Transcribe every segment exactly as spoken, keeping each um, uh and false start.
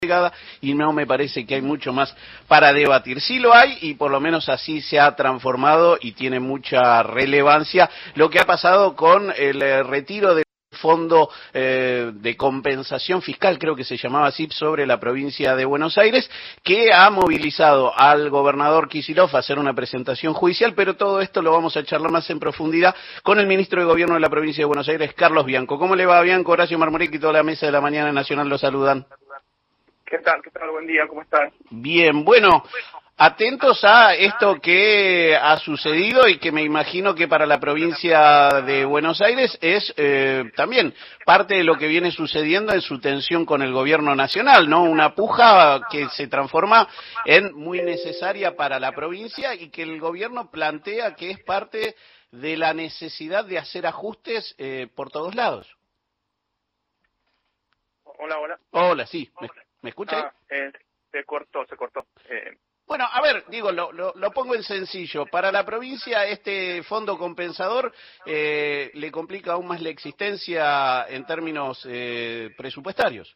y no me parece que hay mucho más para debatir. Sí lo hay y por lo menos así se ha transformado y tiene mucha relevancia lo que ha pasado con el eh, retiro del fondo eh, de compensación fiscal, creo que se llamaba así, sobre la provincia de Buenos Aires, que ha movilizado al gobernador Kicillof a hacer una presentación judicial, pero todo esto lo vamos a charlar más en profundidad con el ministro de Gobierno de la provincia de Buenos Aires, Carlos Bianco. ¿Cómo le va, Bianco? Horacio Marmorek y toda la mesa de la Mañana Nacional lo saludan. ¿Qué tal? ¿Qué tal? Buen día, ¿cómo estás? Bien, bueno, atentos a esto que ha sucedido y que me imagino que para la provincia de Buenos Aires es eh, también parte de lo que viene sucediendo en su tensión con el gobierno nacional, ¿no? Una puja que se transforma en muy necesaria para la provincia y que el gobierno plantea que es parte de la necesidad de hacer ajustes eh, por todos lados. Hola, hola. Hola, sí, ¿me, me escucha? Ah, eh, se cortó, se cortó. Eh, Bueno, a ver, digo, lo, lo, lo pongo en sencillo. Para la provincia, este fondo compensador eh, le complica aún más la existencia en términos eh, presupuestarios.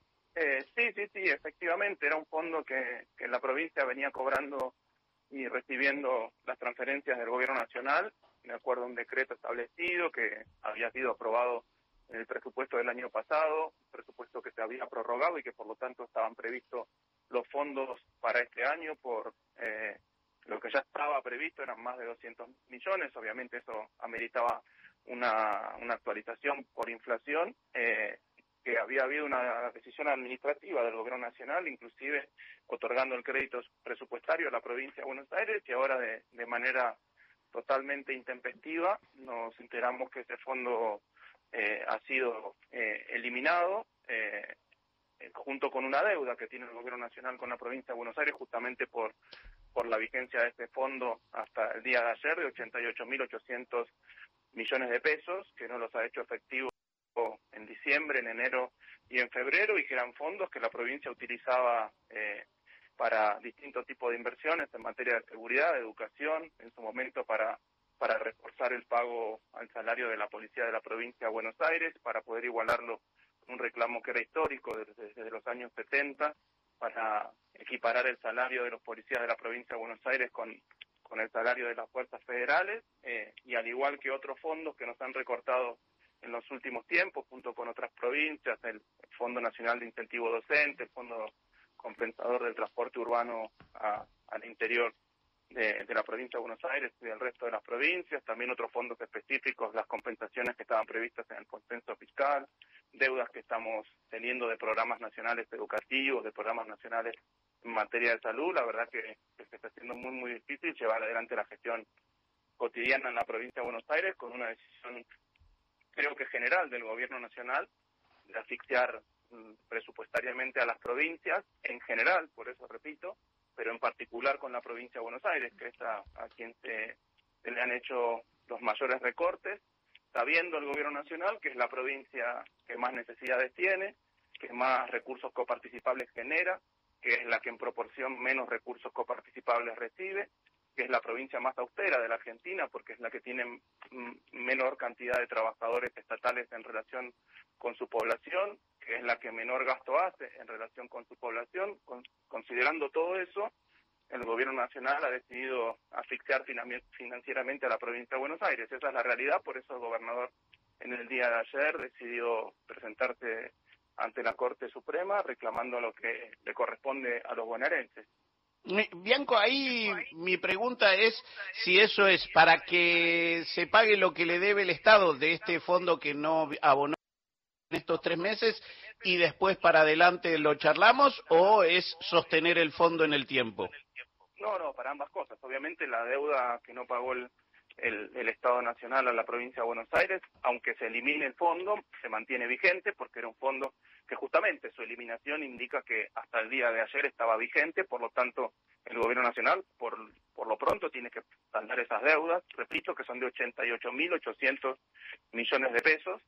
eh, sí, sí, sí, efectivamente, era un fondo que, que la provincia venía cobrando y recibiendo las transferencias del gobierno nacional, de acuerdo a un decreto establecido que había sido aprobado en el presupuesto del año pasado, presupuesto que se había prorrogado y que por lo tanto estaban previstos los fondos para este año por eh, lo que ya estaba previsto, eran más de doscientos millones, obviamente eso ameritaba una, una actualización por inflación, eh, que había habido una decisión administrativa del gobierno nacional, inclusive otorgando el crédito presupuestario a la provincia de Buenos Aires, y ahora de, de manera totalmente intempestiva nos enteramos que ese fondo eh, ha sido eh, eliminado, eh, junto con una deuda que tiene el gobierno nacional con la provincia de Buenos Aires, justamente por por la vigencia de este fondo hasta el día de ayer, de ochenta y ocho mil ochocientos millones de pesos, que no los ha hecho efectivo en diciembre, en enero y en febrero, y que eran fondos que la provincia utilizaba eh, para distintos tipos de inversiones en materia de seguridad, de educación, en su momento para para reforzar el pago al salario de la policía de la provincia de Buenos Aires, para poder igualarlo con un reclamo que era histórico desde, desde los años setenta, para equiparar el salario de los policías de la provincia de Buenos Aires con, con el salario de las fuerzas federales, eh, y al igual que otros fondos que nos han recortado en los últimos tiempos, junto con otras provincias, el Fondo Nacional de Incentivo Docente, el Fondo Compensador del Transporte Urbano a, al interior de, de la provincia de Buenos Aires y del resto de las provincias, también otros fondos específicos, las compensaciones que estaban previstas en el consenso fiscal, deudas que estamos teniendo de programas nacionales educativos, de programas nacionales en materia de salud. La verdad que, que se está haciendo muy, muy difícil llevar adelante la gestión cotidiana en la provincia de Buenos Aires con una decisión, creo que general, del gobierno nacional, de asfixiar mm, presupuestariamente a las provincias en general, por eso repito, pero en particular con la provincia de Buenos Aires, que es a, a quien se, se le han hecho los mayores recortes, sabiendo el gobierno nacional que es la provincia que más necesidades tiene, que más recursos coparticipables genera, que es la que en proporción menos recursos coparticipables recibe, que es la provincia más austera de la Argentina, porque es la que tiene menor cantidad de trabajadores estatales en relación con su población, que es la que menor gasto hace en relación con su población. Con, considerando todo eso, el gobierno nacional ha decidido asfixiar financieramente a la provincia de Buenos Aires. Esa es la realidad, por eso el gobernador en el día de ayer decidió presentarse ante la Corte Suprema reclamando lo que le corresponde a los bonaerenses. Bianco, ahí mi pregunta es si eso es para que se pague lo que le debe el Estado de este fondo que no abonó en estos tres meses y después para adelante lo charlamos, o es sostener el fondo en el tiempo. No, no, para ambas cosas. Obviamente la deuda que no pagó el, el, el Estado Nacional a la provincia de Buenos Aires, aunque se elimine el fondo, se mantiene vigente porque era un fondo que justamente su eliminación indica que hasta el día de ayer estaba vigente, por lo tanto el gobierno nacional por, por lo pronto tiene que saldar esas deudas, repito que son de ochenta y ocho mil ochocientos millones de pesos,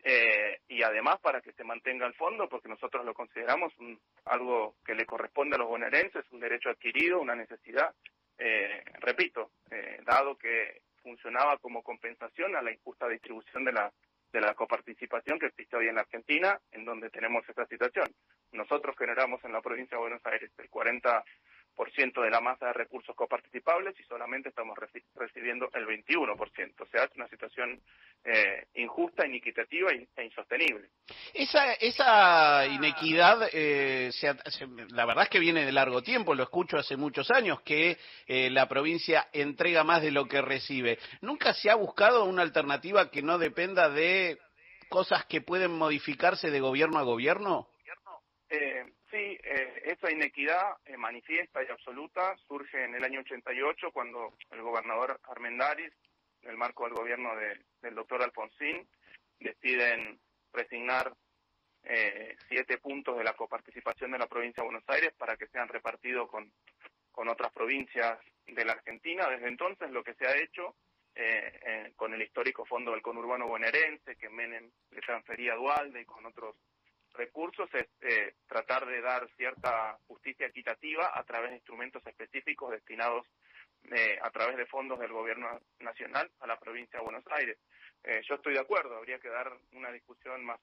eh, y además para que se mantenga el fondo, porque nosotros lo consideramos un, algo que le corresponde a los bonaerenses, un derecho adquirido, una necesidad, eh, repito, eh, dado que funcionaba como compensación a la injusta distribución de la de la coparticipación que existe hoy en la Argentina, en donde tenemos esta situación. nosotros generamos en la provincia de Buenos Aires el cuarenta por ciento de la masa de recursos coparticipables y solamente estamos reci recibiendo el veintiuno por ciento. O sea, es una situación eh, injusta, inequitativa e insostenible. Esa, esa inequidad, eh, se, se, la verdad es que viene de largo tiempo, lo escucho hace muchos años, que eh, la provincia entrega más de lo que recibe. ¿Nunca se ha buscado una alternativa que no dependa de cosas que pueden modificarse de gobierno a gobierno? Eh, sí, eh, esa inequidad eh, manifiesta y absoluta surge en el año ochenta y ocho cuando el gobernador Armendáriz, en el marco del gobierno de, del doctor Alfonsín, deciden resignar eh, siete puntos de la coparticipación de la provincia de Buenos Aires para que sean repartidos con, con otras provincias de la Argentina. Desde entonces lo que se ha hecho eh, eh, con el histórico Fondo del Conurbano Bonaerense, que Menem le transfería a Duhalde y con otros recursos, es eh, tratar de dar cierta justicia equitativa a través de instrumentos específicos destinados eh, a través de fondos del gobierno nacional a la provincia de Buenos Aires. Eh, yo estoy de acuerdo, habría que dar una discusión más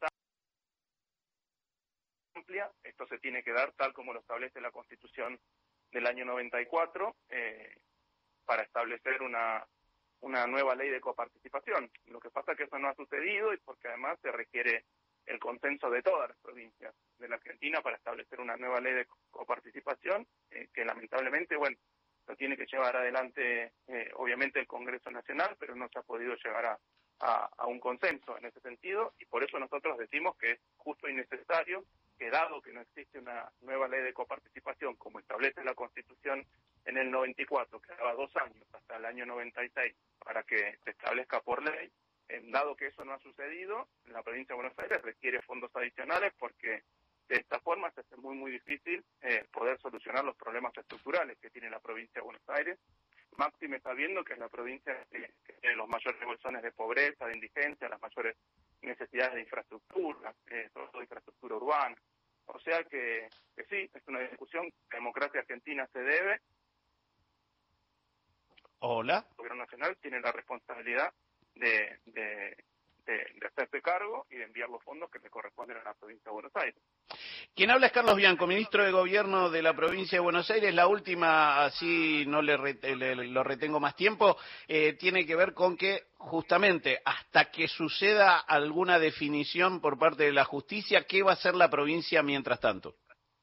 amplia. Esto se tiene que dar tal como lo establece la Constitución del año noventa y cuatro eh, para establecer una una nueva ley de coparticipación. Lo que pasa es que eso no ha sucedido y porque además se requiere el consenso de todas las provincias de la Argentina para establecer una nueva ley de coparticipación, eh, que lamentablemente, bueno, lo tiene que llevar adelante, eh, obviamente, el Congreso Nacional, pero no se ha podido llegar a, a, a un consenso en ese sentido, y por eso nosotros decimos que es justo y necesario que, dado que no existe una nueva ley de coparticipación, como establece la Constitución en el noventa y cuatro, que daba dos años hasta el año noventa y seis para que se establezca por ley, Eh, dado que eso no ha sucedido, la provincia de Buenos Aires requiere fondos adicionales porque de esta forma se hace muy muy difícil eh, poder solucionar los problemas estructurales que tiene la provincia de Buenos Aires, máxime sabiendo que es la provincia que, que tiene los mayores bolsones de pobreza, de indigencia, las mayores necesidades de infraestructura, eh, sobre todo infraestructura urbana. O sea que, que sí, es una discusión que la democracia argentina se debe. Hola. El gobierno nacional tiene la responsabilidad De, de, de, de hacerse cargo y de enviar los fondos que le corresponden a la provincia de Buenos Aires. Quien habla es Carlos Bianco, ministro de Gobierno de la provincia de Buenos Aires. La última, así no le, rete, le lo retengo más tiempo, eh, tiene que ver con que justamente hasta que suceda alguna definición por parte de la justicia, ¿qué va a hacer la provincia mientras tanto?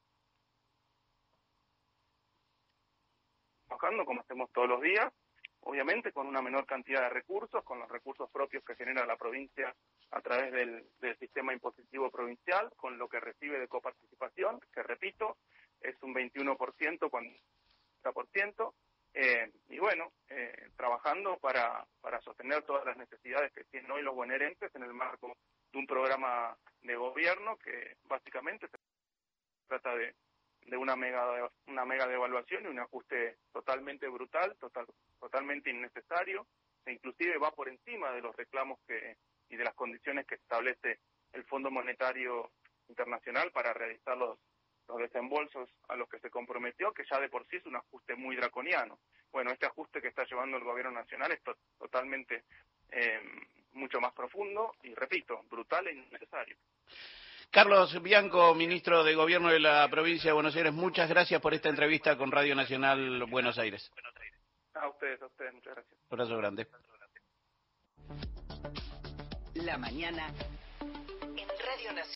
Trabajando como hacemos todos los días, obviamente con una menor cantidad de recursos, con los recursos propios que genera la provincia a través del, del sistema impositivo provincial, con lo que recibe de coparticipación, que repito, es un veintiuno por ciento cuando treinta por ciento, eh, y bueno, eh, trabajando para, para sostener todas las necesidades que tienen hoy los bonaerenses en el marco de un programa de gobierno que básicamente se trata de de una mega una mega devaluación y un ajuste totalmente brutal, total, totalmente innecesario, e inclusive va por encima de los reclamos que y de las condiciones que establece el Fondo Monetario Internacional para realizar los, los desembolsos a los que se comprometió, que ya de por sí es un ajuste muy draconiano. Bueno, este ajuste que está llevando el gobierno nacional es to totalmente eh, mucho más profundo y, repito, brutal e innecesario. Carlos Bianco, ministro de Gobierno de la provincia de Buenos Aires, muchas gracias por esta entrevista con Radio Nacional Buenos Aires. A ustedes, a ustedes, muchas gracias. Un abrazo grande. La mañana en Radio Nacional.